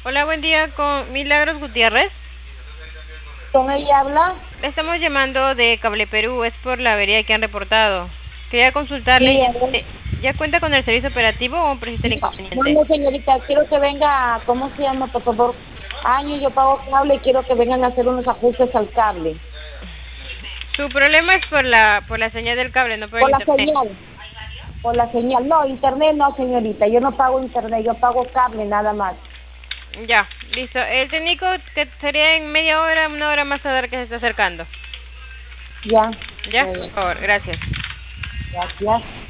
Hola, buen día, con Milagros Gutiérrez. ¿Con ella habla? Le estamos llamando de Cable Perú, es por la avería que han reportado. Quería consultarle, Sí, a ver. ¿ya cuenta con el servicio operativo o persiste el No, inconveniente? no, señorita, quiero que venga, ¿cómo se llama? Por favor, año yo pago cable y quiero que vengan a hacer unos ajustes al cable. Su problema es por la señal del cable, no por el Por la internet. señal, por la señal. No, internet no, señorita, yo no pago internet, yo pago cable nada más. Ya, listo. El técnico que sería en media hora, una hora más tardar que se está acercando. Ya, Ya, por favor, gracias. gracias.